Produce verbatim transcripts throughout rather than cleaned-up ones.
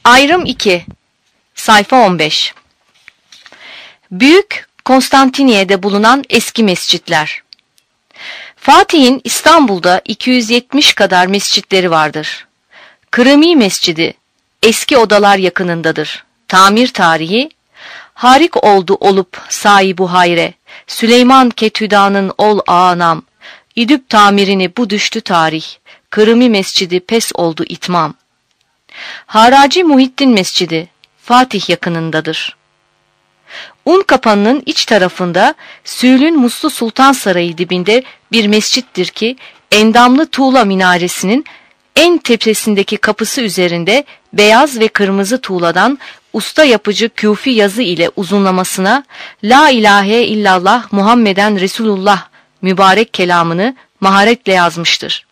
Ayrım iki. Sayfa on beş. Büyük Konstantiniye'de bulunan eski mescitler. Fatih'in İstanbul'da iki yüz yetmiş kadar mescitleri vardır. Kırımi Mescidi eski odalar yakınındadır. Tamir tarihi: harik oldu olup sahibu hayre, Süleyman Ketüda'nın ol ağanam, İdüp tamirini bu düştü tarih, Kırımi Mescidi pes oldu itmam. Haraci Muhittin Mescidi Fatih yakınındadır. Unkapanı'nın iç tarafında Süylün Muslu Sultan Sarayı dibinde bir mescittir ki endamlı tuğla minaresinin en tepesindeki kapısı üzerinde beyaz ve kırmızı tuğladan usta yapıcı küfi yazı ile uzunlamasına La ilahe illallah Muhammeden Resulullah mübarek kelamını maharetle yazmıştır.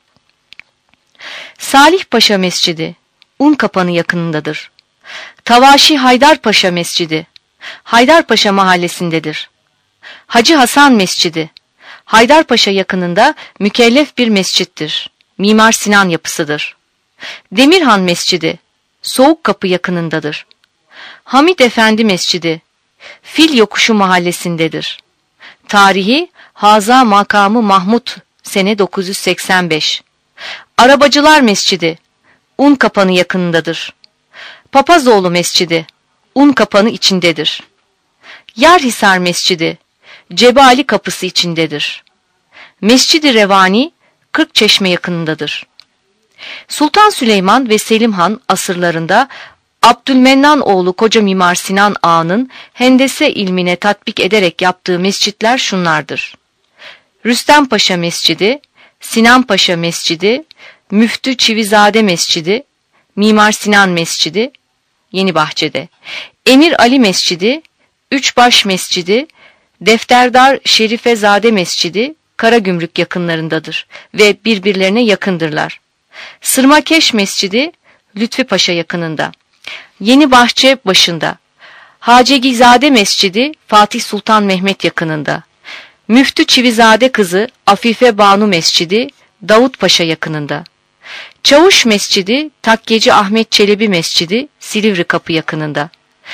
Salih Paşa Mescidi Unkapanı yakınındadır. Tavaşi Haydarpaşa Mescidi Haydarpaşa mahallesindedir. Hacı Hasan Mescidi Haydarpaşa yakınında mükellef bir mescittir. Mimar Sinan yapısıdır. Demirhan Mescidi Soğukkapı yakınındadır. Hamid Efendi Mescidi Fil Yokuşu mahallesindedir. Tarihi Haza Makamı Mahmud sene dokuz yüz seksen beş. Arabacılar Mescidi Unkapanı yakınındadır. Papazoğlu Mescidi Unkapanı içindedir. Yarhisar Mescidi Cebali Kapısı içindedir. Mescid-i Revani Kırkçeşme yakınındadır. Sultan Süleyman ve Selim Han asırlarında Abdülmennan oğlu Koca Mimar Sinan Ağa'nın hendese ilmine tatbik ederek yaptığı mescitler şunlardır: Rüstem Paşa Mescidi, Sinan Paşa Mescidi, Müftü Çivizade Mescidi, Mimar Sinan Mescidi, Yenibahçe'de, Emir Ali Mescidi, Üçbaş Mescidi, Defterdar Şerifezade Mescidi Karagümrük yakınlarındadır ve birbirlerine yakındırlar. Sırmakeş Mescidi Lütfi Paşa yakınında. Yenibahçe başında. Hacegizade Mescidi Fatih Sultan Mehmet yakınında. Müftü Çivizade kızı Afife Banu Mescidi Davut Paşa yakınında. Çavuş Mescidi Takkeci Ahmet Çelebi Mescidi Silivri Kapı yakınında.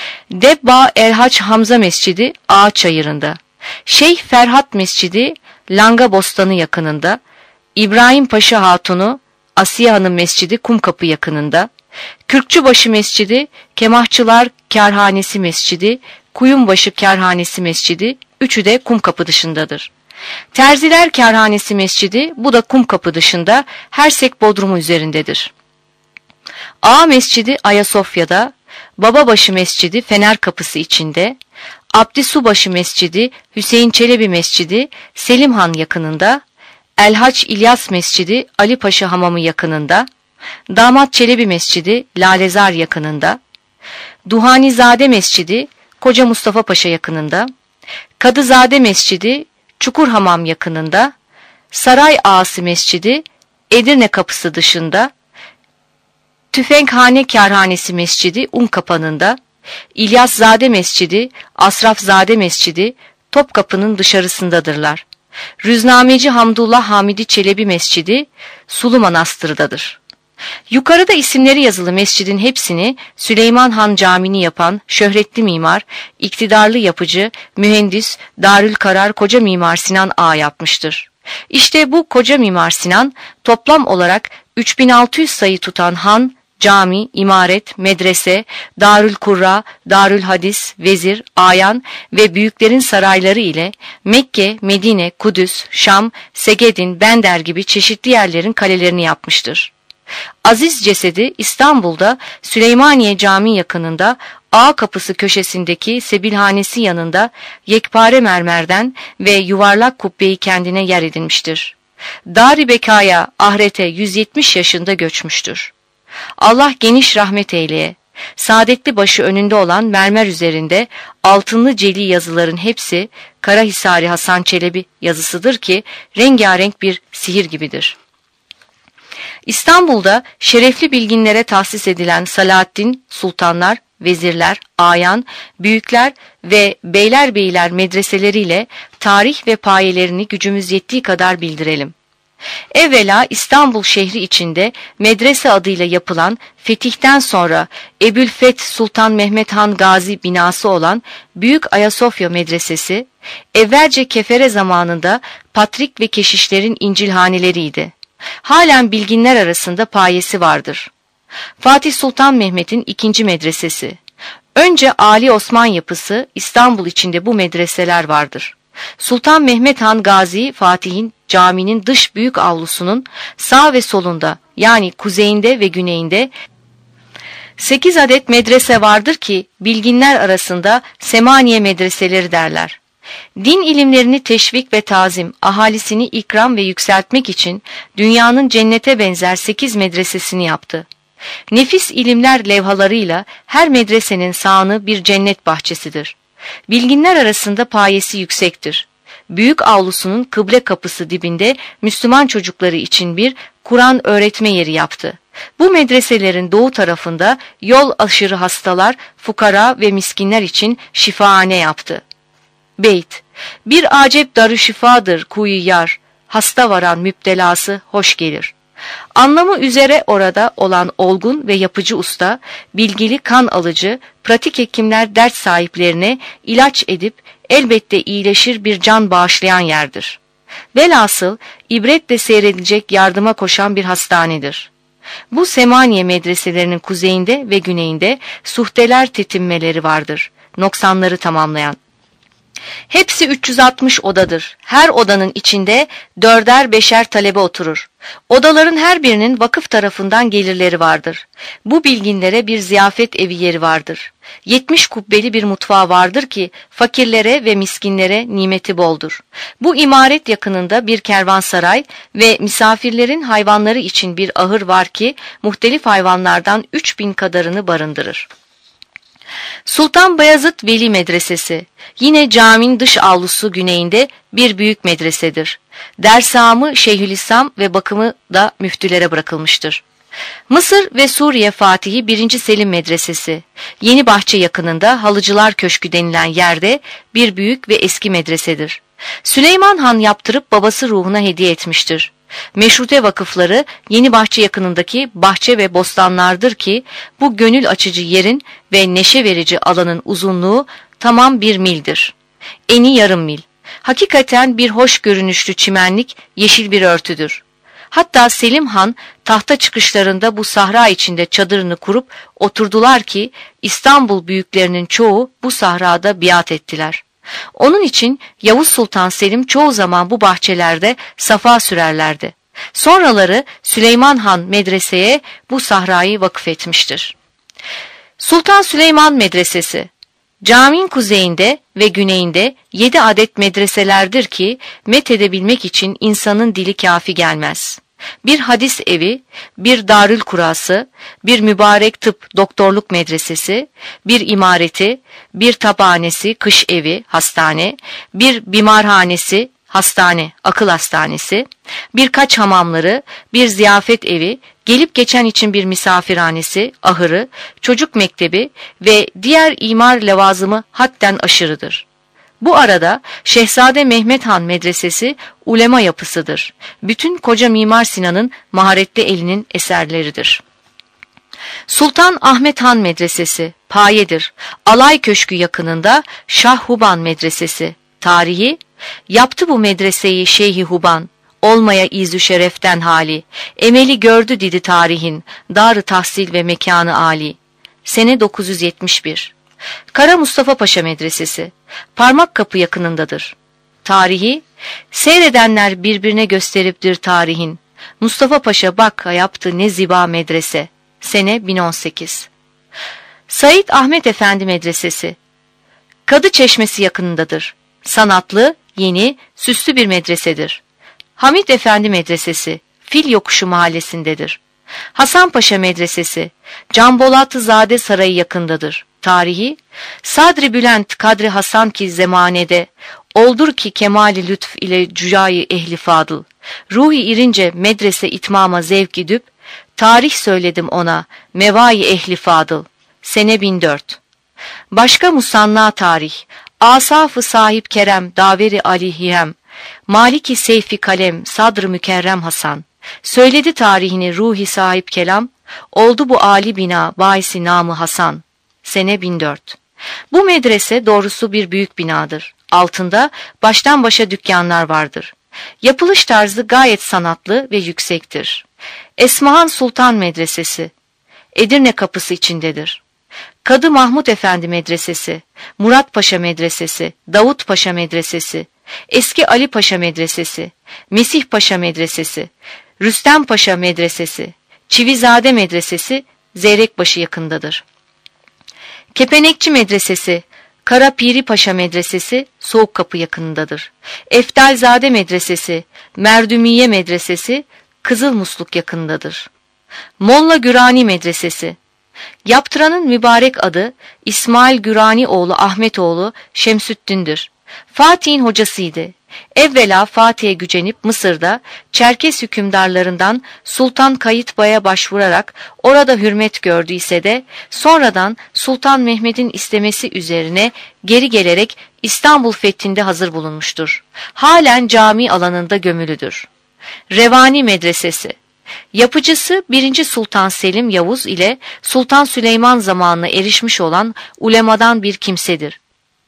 Debba Elhaç Hamza Mescidi Ağaçayırı'nda. Şeyh Ferhat Mescidi Langa Bostanı yakınında. İbrahim Paşa Hatunu Asiye Hanım Mescidi Kumkapı yakınında. Kürkçübaşı Mescidi Kemahçılar Kârhanesi Mescidi Kuyumbaşı Kârhanesi Mescidi, üçü de Kumkapı dışındadır. Terziler Kârhanesi Mescidi, bu da Kumkapı dışında, Hersek Bodrumu üzerindedir. Ağa Mescidi Ayasofya'da, Bababaşı Mescidi Fener Kapısı içinde, Abdisubaşı Mescidi Hüseyin Çelebi Mescidi Selim Han yakınında, Elhaç İlyas Mescidi Ali Paşa Hamamı yakınında, Damat Çelebi Mescidi Lalezar yakınında, Duhanizade Mescidi Koca Mustafa Paşa yakınında, Kadızade Mescidi Çukurhamam yakınında, Saray Ağası Mescidi Edirne Kapısı dışında, Tüfenkhane Kârhanesi Mescidi Unkapanı'nda, İlyaszade Mescidi, Asrafzade Mescidi Topkapı'nın dışarısındadırlar. Rüznameci Hamdullah Hamidi Çelebi Mescidi Sulu Manastır'dadır. Yukarıda isimleri yazılı mescidin hepsini Süleyman Han Camii'ni yapan şöhretli mimar, iktidarlı yapıcı, mühendis, Darülkarar Koca Mimar Sinan Ağa yapmıştır. İşte bu Koca Mimar Sinan toplam olarak üç bin altı yüz sayı tutan han, cami, imaret, medrese, Darülkurra, Darülhadis, vezir, ayan ve büyüklerin sarayları ile Mekke, Medine, Kudüs, Şam, Segedin, Bender gibi çeşitli yerlerin kalelerini yapmıştır. Aziz cesedi İstanbul'da Süleymaniye Camii yakınında Ağa Kapısı köşesindeki Sebilhanesi yanında yekpare mermerden ve yuvarlak kubbeyi kendine yer edinmiştir. Dar-ı Bekaya ahirete yüz yetmiş yaşında göçmüştür. Allah geniş rahmet eyleye. Saadetli başı önünde olan mermer üzerinde altınlı celi yazıların hepsi Karahisari Hasan Çelebi yazısıdır ki rengarenk bir sihir gibidir. İstanbul'da şerefli bilginlere tahsis edilen Salahaddin sultanlar, vezirler, ayan, büyükler ve beylerbeyler medreseleriyle tarih ve payelerini gücümüz yettiği kadar bildirelim. Evvela İstanbul şehri içinde medrese adıyla yapılan fetihten sonra Ebu'l-Feth Sultan Mehmet Han Gazi binası olan Büyük Ayasofya Medresesi, evvelce Kefere zamanında patrik ve keşişlerin incilhaneleriydi. Halen bilginler arasında payesi vardır. Fatih Sultan Mehmet'in ikinci medresesi. Önce Ali Osman yapısı, İstanbul içinde bu medreseler vardır. Sultan Mehmet Han Gazi Fatih'in caminin dış büyük avlusunun sağ ve solunda, yani kuzeyinde ve güneyinde sekiz adet medrese vardır ki bilginler arasında Semaniye medreseleri derler. Din ilimlerini teşvik ve tazim, ahalisini ikram ve yükseltmek için dünyanın cennete benzer sekiz medresesini yaptı. Nefis ilimler levhalarıyla her medresenin sağını bir cennet bahçesidir. Bilginler arasında payesi yüksektir. Büyük avlusunun kıble kapısı dibinde Müslüman çocukları için bir Kur'an öğretme yeri yaptı. Bu medreselerin doğu tarafında yol aşırı hastalar, fukara ve miskinler için şifahane yaptı. Beyt, bir acep darüşşifadır kuyu yar, hasta varan müptelası hoş gelir. Anlamı üzere orada olan olgun ve yapıcı usta, bilgili kan alıcı, pratik hekimler dert sahiplerine ilaç edip elbette iyileşir bir can bağışlayan yerdir. Velhasıl ibretle seyredilecek yardıma koşan bir hastanedir. Bu Semaniye medreselerinin kuzeyinde ve güneyinde suhteler tetinmeleri vardır, noksanları tamamlayan. Hepsi üç yüz altmış odadır. Her odanın içinde dörder beşer talebe oturur. Odaların her birinin vakıf tarafından gelirleri vardır. Bu bilginlere bir ziyafet evi yeri vardır. Yetmiş kubbeli bir mutfağı vardır ki fakirlere ve miskinlere nimeti boldur. Bu imaret yakınında bir kervansaray ve misafirlerin hayvanları için bir ahır var ki muhtelif hayvanlardan üç bin kadarını barındırır. Sultan Bayezid Veli Medresesi, yine caminin dış avlusu güneyinde bir büyük medresedir. Dershamı Şeyhülislam ve bakımı da müftülere bırakılmıştır. Mısır ve Suriye Fatihi birinci Selim Medresesi, Yeni Bahçe yakınında Halıcılar Köşkü denilen yerde bir büyük ve eski medresedir. Süleyman Han yaptırıp babası ruhuna hediye etmiştir. Meşrute vakıfları Yeni Bahçe yakınındaki bahçe ve bostanlardır ki bu gönül açıcı yerin ve neşe verici alanın uzunluğu tamam bir mildir. Eni yarım mil. Hakikaten bir hoş görünüşlü çimenlik, yeşil bir örtüdür. Hatta Selim Han tahta çıkışlarında bu sahra içinde çadırını kurup oturdular ki İstanbul büyüklerinin çoğu bu sahrada biat ettiler. Onun için Yavuz Sultan Selim çoğu zaman bu bahçelerde safa sürerlerdi. Sonraları Süleyman Han medreseye bu sahrayı vakıfetmiştir. Sultan Süleyman Medresesi, caminin kuzeyinde ve güneyinde yedi adet medreselerdir ki methedebilmek için insanın dili kafi gelmez. Bir hadis evi, bir darül kurası, bir mübarek tıp doktorluk medresesi, bir imareti, bir tabhanesi, kış evi, hastane, bir bimarhanesi, hastane, akıl hastanesi, birkaç hamamları, bir ziyafet evi, gelip geçen için bir misafirhanesi, ahırı, çocuk mektebi ve diğer imar levazımı hadden aşırıdır. Bu arada Şehzade Mehmet Han Medresesi ulema yapısıdır. Bütün koca Mimar Sinan'ın maharetli elinin eserleridir. Sultan Ahmet Han Medresesi, payedir. Alay Köşkü yakınında Şah Huban Medresesi, tarihi, yaptı bu medreseyi Şeyhi Huban, olmaya izü şereften hali, emeli gördü dedi tarihin, dar-ı tahsil ve mekanı âli. Sene dokuz yüz yetmiş bir. Kara Mustafa Paşa Medresesi, Parmakkapı yakınındadır. Tarihi, seyredenler birbirine gösteriptir tarihin. Mustafa Paşa bak yaptı ne ziba medrese. Sene bin on sekiz. Said Ahmet Efendi Medresesi, Kadı Çeşmesi yakınındadır. Sanatlı, yeni, süslü bir medresedir. Hamit Efendi Medresesi, Fil Yokuşu mahallesindedir. Hasan Paşa Medresesi, Canbolatızade Sarayı yakındadır. Tarihi, Sadri Bülent Kadri Hasan ki zemanede, oldur ki kemali lütf ile cüyayı ehli fadıl, ruhi irince medrese itmama zevk idüp, tarih söyledim ona, mevai ehli fadıl. Sene bin dört. Başka musanna tarih, asaf-ı sahip kerem daveri alihiyem, Maliki Seyfi Kalem Sadr-ı Mükerrem Hasan. Söyledi tarihini ruhi sahip kelam, oldu bu âli bina baisi namı Hasan. Sene bin dört. Bu medrese doğrusu bir büyük binadır. Altında baştan başa dükkanlar vardır. Yapılış tarzı gayet sanatlı ve yüksektir. Esmahan Sultan Medresesi, Edirne kapısı içindedir. Kadı Mahmud Efendi Medresesi, Murat Paşa Medresesi, Davut Paşa Medresesi, Eski Ali Paşa Medresesi, Mesih Paşa Medresesi, Rüstem Paşa Medresesi, Çivizade Medresesi Zeyrekbaşı yakındadır. Kepenekçi Medresesi, Kara Piri Paşa Medresesi Soğukkapı yakınındadır. Eftalzade Medresesi, Merdümiye Medresesi Kızılmusluk yakındadır. Molla Gürani Medresesi, yaptıranın mübarek adı İsmail Gürani oğlu Ahmetoğlu Şemsüddin'dir. Fatih'in hocasıydı. Evvela Fatih'e gücenip Mısır'da Çerkes hükümdarlarından Sultan Kayıtbay'a başvurarak orada hürmet gördüyse de sonradan Sultan Mehmet'in istemesi üzerine geri gelerek İstanbul fethinde hazır bulunmuştur. Halen cami alanında gömülüdür. Revani Medresesi, yapıcısı birinci Sultan Selim Yavuz ile Sultan Süleyman zamanına erişmiş olan ulemadan bir kimsedir.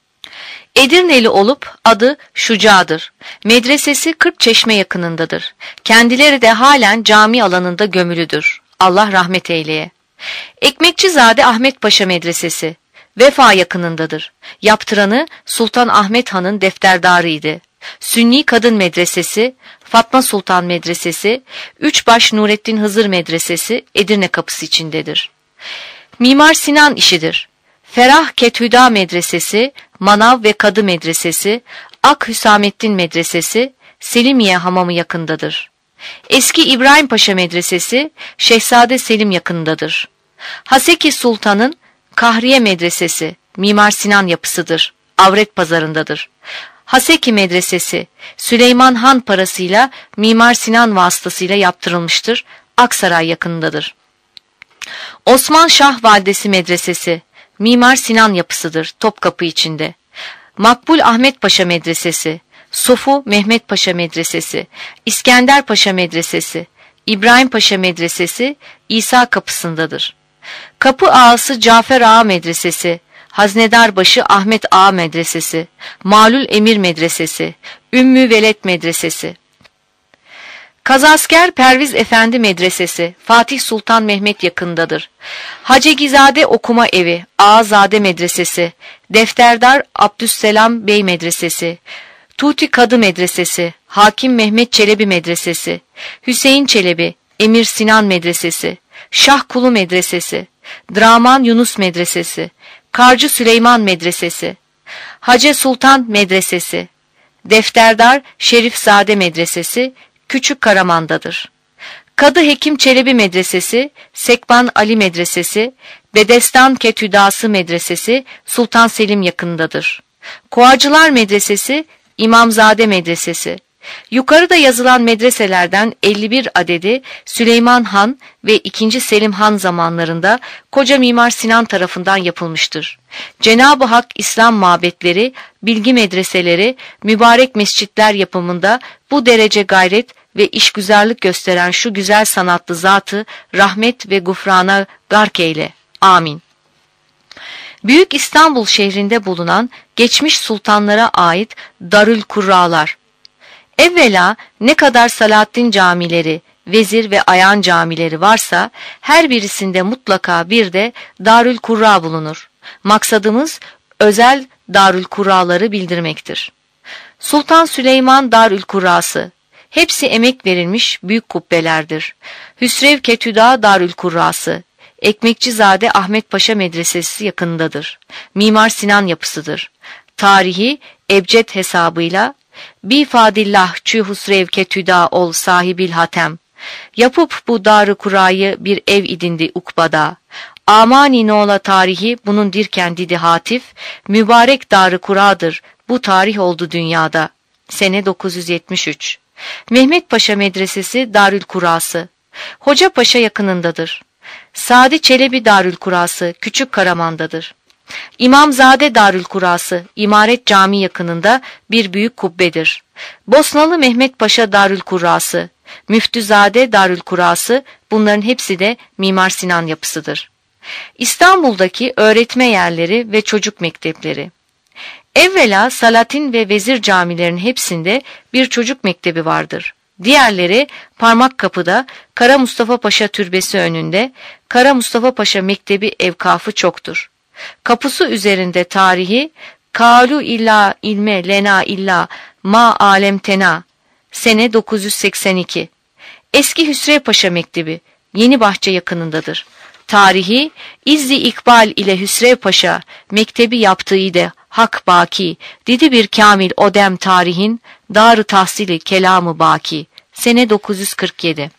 Edirneli olup adı Şuca'dır. Medresesi Kırkçeşme yakınındadır. Kendileri de halen cami alanında gömülüdür. Allah rahmet eyleye. Ekmekçizade Ahmet Paşa Medresesi, Vefa yakınındadır. Yaptıranı Sultan Ahmet Han'ın defterdarıydı. Sünni Kadın Medresesi, Fatma Sultan Medresesi, Üçbaş Nurettin Hızır Medresesi Edirne kapısı içindedir. Mimar Sinan işidir. Ferah Kethüda Medresesi, Manav ve Kadı Medresesi, Ak Hüsamettin Medresesi, Selimiye Hamamı yakındadır. Eski İbrahim Paşa Medresesi, Şehzade Selim yakındadır. Haseki Sultan'ın Kahriye Medresesi, Mimar Sinan yapısıdır. Avret pazarındadır. Haseki Medresesi, Süleyman Han parasıyla Mimar Sinan vasıtasıyla yaptırılmıştır. Aksaray yakındadır. Osman Şah Validesi Medresesi, Mimar Sinan yapısıdır. Topkapı içinde. Makbul Ahmet Paşa Medresesi, Sofu Mehmet Paşa Medresesi, İskender Paşa Medresesi, İbrahim Paşa Medresesi İsa kapısındadır. Kapı Ağası Cafer Ağa Medresesi, Haznedarbaşı Ahmet Ağa Medresesi, Malul Emir Medresesi, Ümmü Veled Medresesi. Kazasker Perviz Efendi Medresesi, Fatih Sultan Mehmet yakındadır. Hacegizade Okuma Evi, Ağazade Medresesi, Defterdar Abdüsselam Bey Medresesi, Tuti Kadı Medresesi, Hakim Mehmet Çelebi Medresesi, Hüseyin Çelebi, Emir Sinan Medresesi, Şahkulu Medresesi, Draman Yunus Medresesi, Karcı Süleyman Medresesi, Hace Sultan Medresesi, Defterdar Şerifzade Medresesi, Küçük Karaman'dadır. Kadı Hekim Çelebi Medresesi, Sekban Ali Medresesi, Bedestan Ketüdası Medresesi, Sultan Selim yakındadır. Koacılar Medresesi, İmamzade Medresesi. Yukarıda yazılan medreselerden elli bir adedi Süleyman Han ve ikinci Selim Han zamanlarında Koca Mimar Sinan tarafından yapılmıştır. Cenab-ı Hak İslam mabetleri, bilgi medreseleri, mübarek mescitler yapımında bu derece gayret ve işgüzarlık gösteren şu güzel sanatlı zatı rahmet ve gufrana gark eyle. Amin. Büyük İstanbul şehrinde bulunan geçmiş sultanlara ait Darül Kurralar. Evvela ne kadar Salahaddin camileri, vezir ve ayan camileri varsa her birisinde mutlaka bir de Darül Kurra bulunur. Maksadımız özel Darül Kurraları bildirmektir. Sultan Süleyman Darül Kurrası, hepsi emek verilmiş büyük kubbelerdir. Hüsrev Ketüda Darül Kurrası, Ekmekçizade Ahmet Paşa Medresesi yakındadır. Mimar Sinan yapısıdır. Tarihi ebced hesabıyla Bi fadillah çü husrev ketüda ol sahibil hatem. Yapıp bu darı kurayı bir ev idindi ukbada. Amani nola tarihi bunun dirken didi hatif. Mübarek darı kuradır bu tarih oldu dünyada. Sene dokuz yüz yetmiş üç. Mehmet Paşa Medresesi Darül Kurası. Hoca Paşa yakınındadır. Sadi Çelebi Darül Kurası Küçük Karaman'dadır. İmamzade Darülkurası, İmaret Camii yakınında bir büyük kubbedir. Bosnalı Mehmet Paşa Darülkurası, Müftüzade Darülkurası, bunların hepsi de Mimar Sinan yapısıdır. İstanbul'daki öğretme yerleri ve çocuk mektepleri. Evvela Salatin ve Vezir camilerin hepsinde bir çocuk mektebi vardır. Diğerleri Parmakkapı'da Kara Mustafa Paşa Türbesi önünde, Kara Mustafa Paşa Mektebi evkafı çoktur. Kapısı üzerinde tarihi Kalu illa ilme lena illa ma alem tena sene dokuz yüz seksen iki. Eski Hüsrev Paşa Mektebi Yeni Bahçe yakınındadır. Tarihi İzzi İkbal ile Hüsrev Paşa Mektebi yaptığı de hak baki, didi bir kamil odem tarihin, dar-ı tahsili kelamı baki, sene dokuz yüz kırk yedi.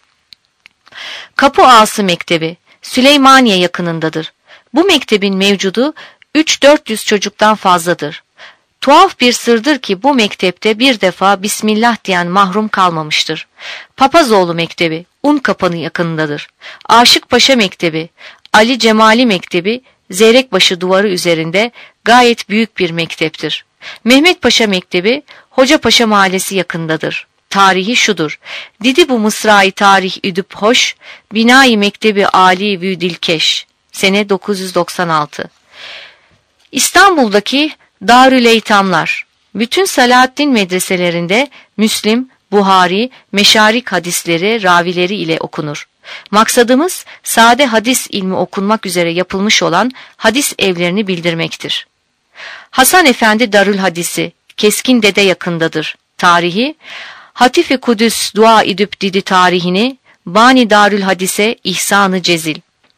Kapı Ağası Mektebi, Süleymaniye yakınındadır. Bu mektebin mevcudu üç dört yüz çocuktan fazladır. Tuhaf bir sırdır ki bu mektepte bir defa Bismillah diyen mahrum kalmamıştır. Papazoğlu Mektebi, Unkapanı yakınındadır. Aşık Paşa Mektebi, Ali Cemali Mektebi, Zeyrekbaşı duvarı üzerinde gayet büyük bir mekteptir. Mehmet Paşa Mektebi, Hocapaşa Mahallesi yakındadır. Tarihi şudur: Didi bu mısra-i tarih üdüp hoş, binayı mektebi âli vü dilkeş. Sene dokuz yüz doksan altı. İstanbul'daki Darüleytamlar. Bütün Salahaddin medreselerinde Müslim, Buhari, Meşarik hadisleri, ravileri ile okunur. Maksadımız sade hadis ilmi okunmak üzere yapılmış olan hadis evlerini bildirmektir. Hasan Efendi Darül Hadisi, Keskin Dede yakındadır. Tarihi, Hatifi Kudüs dua edip didi tarihini, Bani Darül Hadise İhsan-ı Cezil.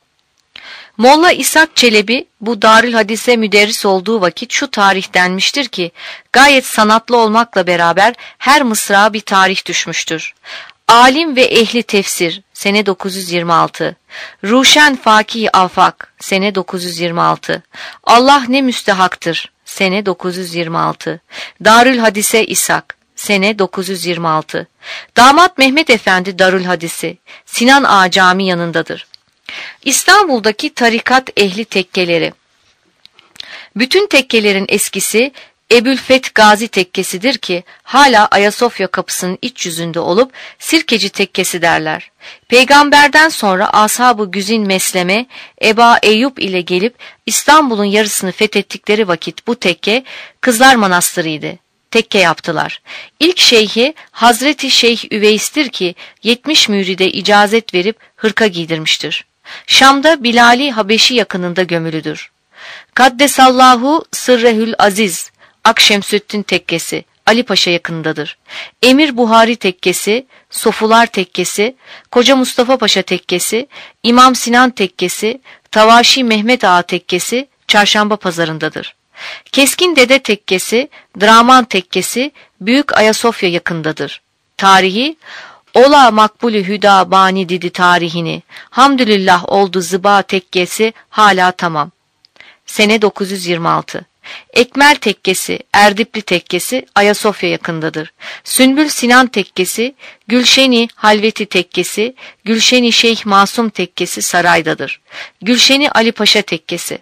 Molla İshak Çelebi bu Darül Hadise müderris olduğu vakit şu tarih denmiştir ki, gayet sanatlı olmakla beraber her mısra bir tarih düşmüştür. Alim ve ehli tefsir, sene dokuz yüz yirmi altı. Ruşen Fakih Afak, sene dokuz yüz yirmi altı. Allah ne müstehaktır, sene dokuz yüz yirmi altı. Darül Hadise İshak, sene dokuz yüz yirmi altı. Damat Mehmet Efendi Darül Hadisi, Sinan Ağa Camii yanındadır. İstanbul'daki tarikat ehli tekkeleri. Bütün tekkelerin eskisi Ebülfet Gazi tekkesidir ki hala Ayasofya kapısının iç yüzünde olup Sirkeci tekkesi derler. Peygamberden sonra Ashab-ı Güzin Mesleme, Eba Eyyub ile gelip İstanbul'un yarısını fethettikleri vakit bu tekke Kızlar Manastırı'ydı. Tekke yaptılar. İlk şeyhi Hazreti Şeyh Üveys'tir ki yetmiş müride icazet verip hırka giydirmiştir. Şam'da Bilali Habeşi yakınında gömülüdür. Kaddesallahu Sırrehül Aziz, Akşemsüddin Tekkesi, Ali Paşa yakınındadır. Emir Buhari Tekkesi, Sofular Tekkesi, Koca Mustafa Paşa Tekkesi, İmam Sinan Tekkesi, Tavaşi Mehmet Ağa Tekkesi, Çarşamba Pazarındadır. Keskin Dede Tekkesi, Draman Tekkesi, Büyük Ayasofya yakındadır. Tarihi, Ola makbulü hüda bani didi tarihini, hamdülillah oldu zıba tekkesi hala tamam. Sene dokuz yüz yirmi altı. Ekmel Tekkesi, Erdipli Tekkesi, Ayasofya yakındadır. Sünbül Sinan Tekkesi, Gülşeni Halveti Tekkesi, Gülşeni Şeyh Masum Tekkesi saraydadır. Gülşeni Ali Paşa Tekkesi.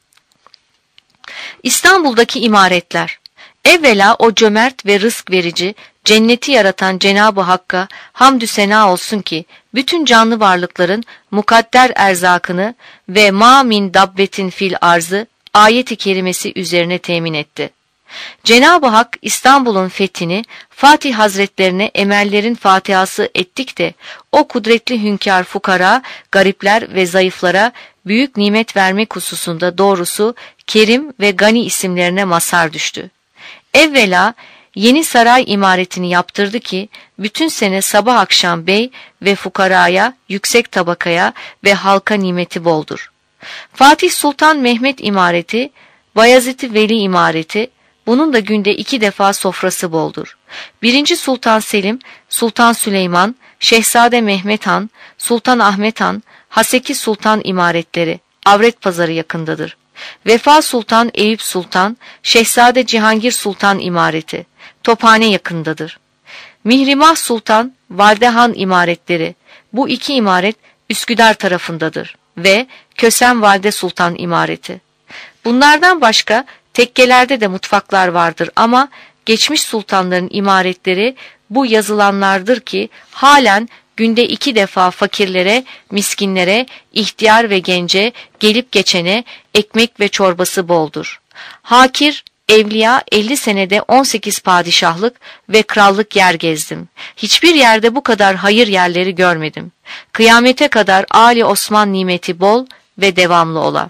İstanbul'daki imaretler. Evvela o cömert ve rızk verici, cenneti yaratan Cenab-ı Hakk'a hamdü sena olsun ki bütün canlı varlıkların mukadder erzakını ve ma min dabbetin fil arzı ayet-i kerimesi üzerine temin etti. Cenab-ı Hak İstanbul'un fethini Fatih Hazretlerine emellerin fatihası ettik de o kudretli hünkâr fukara, garipler ve zayıflara büyük nimet vermek hususunda doğrusu Kerim ve Gani isimlerine mazhar düştü. Evvela yeni saray imaretini yaptırdı ki bütün sene sabah akşam bey ve fukaraya, yüksek tabakaya ve halka nimeti boldur. Fatih Sultan Mehmet imareti, Bayezid Veli imareti, bunun da günde iki defa sofrası boldur. Birinci Sultan Selim, Sultan Süleyman, Şehzade Mehmet Han, Sultan Ahmet Han, Haseki Sultan imaretleri, Avret Pazarı yakındadır. Vefa Sultan Eyüp Sultan, Şehzade Cihangir Sultan imareti, Tophane yakındadır. Mihrimah Sultan, Valdehan imaretleri, bu iki imaret Üsküdar tarafındadır ve Kösem Valide Sultan imareti. Bunlardan başka tekkelerde de mutfaklar vardır ama geçmiş sultanların imaretleri bu yazılanlardır ki halen günde iki defa fakirlere, miskinlere, ihtiyar ve gence, gelip geçene ekmek ve çorbası boldur. Hakir, evliya elli senede on sekiz padişahlık ve krallık yer gezdim. Hiçbir yerde bu kadar hayır yerleri görmedim. Kıyamete kadar Ali Osman nimeti bol ve devamlı ola.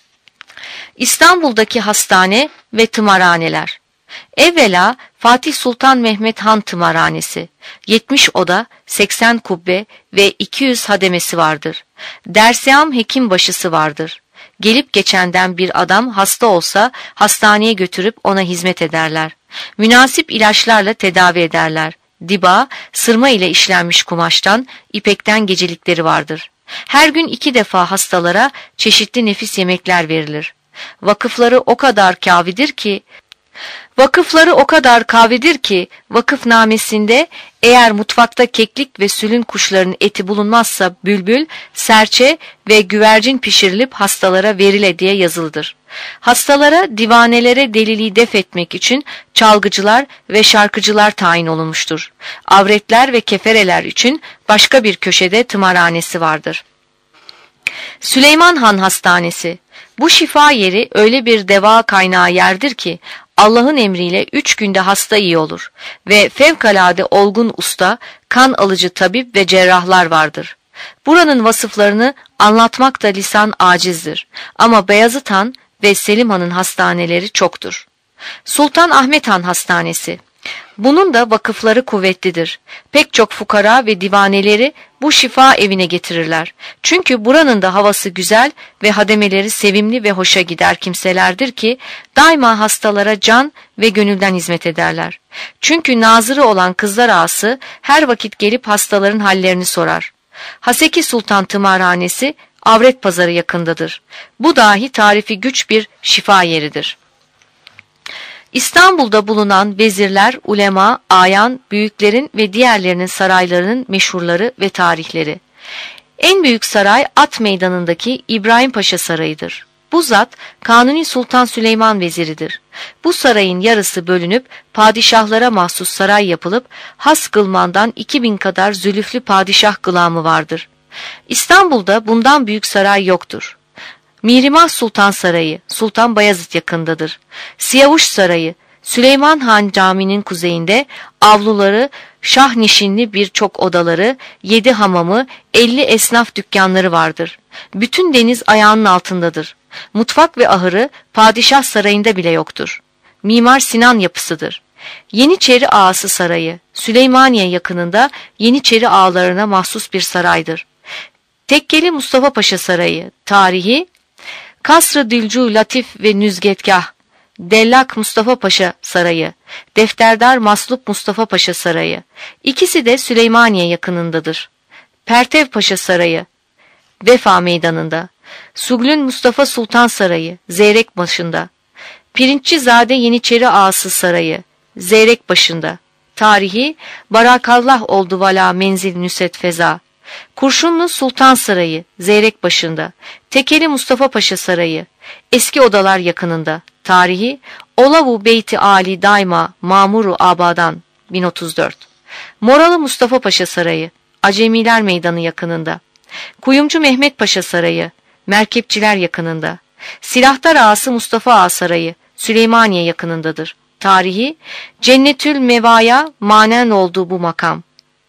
İstanbul'daki hastane ve tımarhaneler. Evvela Fatih Sultan Mehmet Han tımarhanesi, yetmiş oda, seksen kubbe ve iki yüz hademesi vardır. Dersiyam hekim başısı vardır. Gelip geçenden bir adam hasta olsa hastaneye götürüp ona hizmet ederler. Münasip ilaçlarla tedavi ederler. Diba, sırma ile işlenmiş kumaştan, ipekten gecelikleri vardır. Her gün iki defa hastalara çeşitli nefis yemekler verilir. Vakıfları o kadar kavidir ki, Vakıfları o kadar kavidir ki vakıfnamesinde eğer mutfakta keklik ve sülün kuşlarının eti bulunmazsa bülbül, serçe ve güvercin pişirilip hastalara verile diye yazılıdır. Hastalara, divanelere deliliği def etmek için çalgıcılar ve şarkıcılar tayin olunmuştur. Avretler ve kefereler için başka bir köşede tımarhanesi vardır. Süleyman Han Hastanesi. Bu şifa yeri öyle bir deva kaynağı yerdir ki Allah'ın emriyle üç günde hasta iyi olur ve fevkalade olgun usta, kan alıcı tabip ve cerrahlar vardır. Buranın vasıflarını anlatmak da lisan acizdir ama Beyazıt Han ve Selim Han'ın hastaneleri çoktur. Sultan Ahmet Han Hastanesi. Bunun da vakıfları kuvvetlidir. Pek çok fukara ve divaneleri bu şifa evine getirirler. Çünkü buranın da havası güzel ve hademeleri sevimli ve hoşa gider kimselerdir ki daima hastalara can ve gönülden hizmet ederler. Çünkü nazırı olan kızlar ağası her vakit gelip hastaların hallerini sorar. Haseki Sultan Tımarhanesi Avret Pazarı yakındadır. Bu dahi tarifi güç bir şifa yeridir. İstanbul'da bulunan vezirler, ulema, ayan, büyüklerin ve diğerlerinin saraylarının meşhurları ve tarihleri. En büyük saray At Meydanı'ndaki İbrahim Paşa Sarayı'dır. Bu zat Kanuni Sultan Süleyman veziridir. Bu sarayın yarısı bölünüp padişahlara mahsus saray yapılıp has kılmandan iki bin kadar zülüflü padişah kılamı vardır. İstanbul'da bundan büyük saray yoktur. Mihrimah Sultan Sarayı, Sultan Bayezid yakındadır. Siyavuş Sarayı, Süleyman Han Camii'nin kuzeyinde, avluları, şah nişinli birçok odaları, yedi hamamı, elli esnaf dükkanları vardır. Bütün deniz ayağının altındadır. Mutfak ve ahırı Padişah Sarayı'nda bile yoktur. Mimar Sinan yapısıdır. Yeniçeri Ağası Sarayı, Süleymaniye yakınında Yeniçeri ağalarına mahsus bir saraydır. Tekkeli Mustafa Paşa Sarayı, tarihi, Kasr-ı Dilcu Latif ve Nüzgetgah, Dellak Mustafa Paşa Sarayı, Defterdar Maslup Mustafa Paşa Sarayı. İkisi de Süleymaniye yakınındadır. Pertev Paşa Sarayı, Vefa Meydanı'nda. Suglün Mustafa Sultan Sarayı, Zeyrek başında. Pirinççizade Yeniçeri Ağası Sarayı, Zeyrek başında. Tarihi, Barakallah oldu vala menzil nüset feza. Kurşunlu Sultan Sarayı, Zeyrek başında. Tekeli Mustafa Paşa Sarayı, eski odalar yakınında. Tarihi, Olavu Beyti Ali daima Mamuru Abadan, bin otuz dört. Moralı Mustafa Paşa Sarayı, Acemiler Meydanı yakınında. Kuyumcu Mehmet Paşa Sarayı, Merkepçiler yakınında. Silahdar Ağası Mustafa Ağa Sarayı, Süleymaniye yakınındadır. Tarihi, Cennetül Meva'ya manen olduğu bu makam.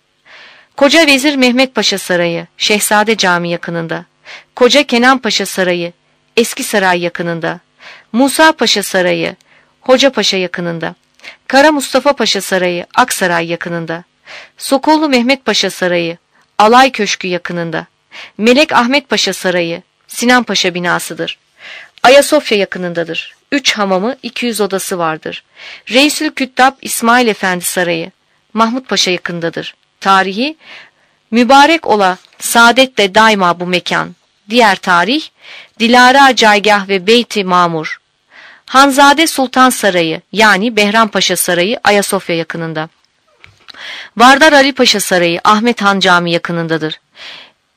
Koca Vezir Mehmet Paşa Sarayı, Şehzade Camii yakınında. Koca Kenan Paşa Sarayı, Eski Saray yakınında. Musa Paşa Sarayı, Hoca Paşa yakınında. Kara Mustafa Paşa Sarayı, Aksaray yakınında. Sokollu Mehmet Paşa Sarayı, Alay Köşkü yakınında. Melek Ahmet Paşa Sarayı, Sinan Paşa binasıdır. Ayasofya yakınındadır. Üç hamamı, iki yüz odası vardır. Reisül Küttab İsmail Efendi Sarayı, Mahmut Paşa yakındadır. Tarihi, mübarek ola saadetle daima bu mekan. Diğer tarih, Dilara Caygah ve Beyti Mamur. Hanzade Sultan Sarayı yani Behram Paşa Sarayı Ayasofya yakınında. Vardar Ali Paşa Sarayı Ahmet Han Camii yakınındadır.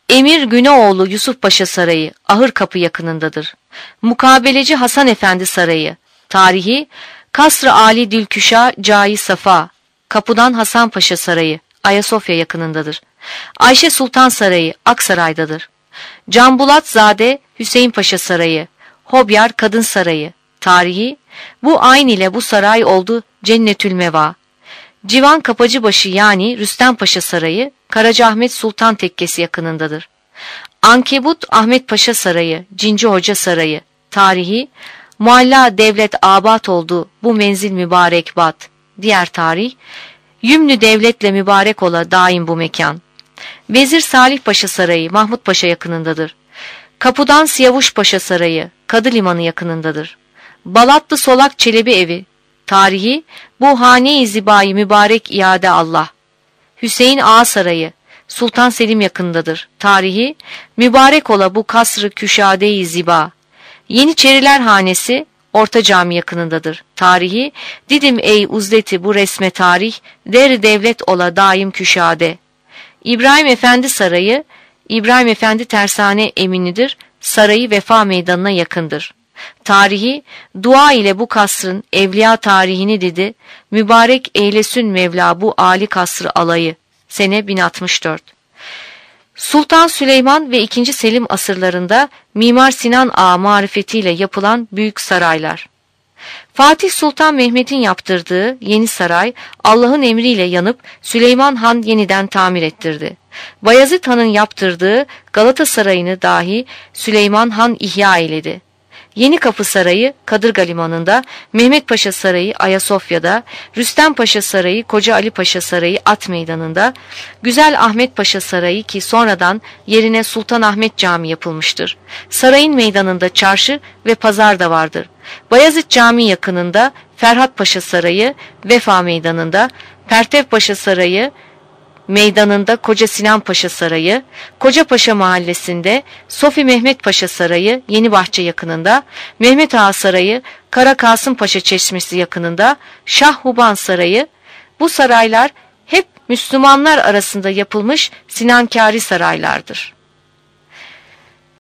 Emir Güneoğlu Yusuf Paşa Sarayı, Ahırkapı yakınındadır. Mukabeleci Hasan Efendi Sarayı, tarihi Kasr-ı Ali Dülküşa Cai Safa, Kapıdan Hasan Paşa Sarayı, Ayasofya yakınındadır. Ayşe Sultan Sarayı, Aksaray'dadır. Canbulatzade Hüseyin Paşa Sarayı, Hobyar Kadın Sarayı, tarihi bu ayn ile bu saray oldu Cennetül Meva. Civan Kapacıbaşı yani Rüstem Paşa Sarayı, Karacaahmet Sultan Tekkesi yakınındadır. Ankebut Ahmet Paşa Sarayı, Cinci Hoca Sarayı, tarihi Mualla Devlet Abat oldu bu menzil mübarek bat. Diğer tarih, Yümlü devletle mübarek ola daim bu mekan. Vezir Salih Paşa Sarayı, Mahmut Paşa yakınındadır. Kapıdan Siyavuş Paşa Sarayı, Kadı Limanı yakınındadır. Balatlı Solak Çelebi Evi, tarihi bu hane-i zibayı mübarek iade Allah. Hüseyin Ağa Sarayı, Sultan Selim yakındadır. Tarihi mübarek ola bu kasrı küşade-i ziba. Yeniçeriler Hanesi, Orta Cami yakınındadır. Tarihi Didim ey uzleti bu resme tarih, der devlet ola daim küşade. İbrahim Efendi Sarayı, İbrahim Efendi Tersane eminidir. Sarayı Vefa Meydanı'na yakındır. Tarihi dua ile bu kasrın evliya tarihini dedi. Mübarek eylesün Mevla bu âli kasrı alayı. Sene bin altmış dört. Sultan Süleyman ve ikinci. Selim asırlarında Mimar Sinan Ağa marifetiyle yapılan büyük saraylar. Fatih Sultan Mehmet'in yaptırdığı yeni saray Allah'ın emriyle yanıp Süleyman Han yeniden tamir ettirdi. Bayezid Han'ın yaptırdığı Galata Sarayı'nı dahi Süleyman Han ihya eyledi. Yeni Kapı Sarayı Kadırga Limanı'nda, Mehmet Paşa Sarayı Ayasofya'da, Rüstem Paşa Sarayı Koca Ali Paşa Sarayı At Meydanı'nda, Güzel Ahmet Paşa Sarayı ki sonradan yerine Sultan Ahmet Camii yapılmıştır. Sarayın meydanında çarşı ve pazar da vardır. Bayezid Camii yakınında Ferhat Paşa Sarayı, Vefa Meydanı'nda, Pertev Paşa Sarayı meydanında Koca Sinan Paşa Sarayı, Koca Paşa Mahallesi'nde Sofi Mehmet Paşa Sarayı Yenibahçe yakınında, Mehmet Ağa Sarayı Kara Kasım Paşa Çeşmesi yakınında, Şah Huban Sarayı. Bu saraylar hep Müslümanlar arasında yapılmış Sinankâri saraylardır.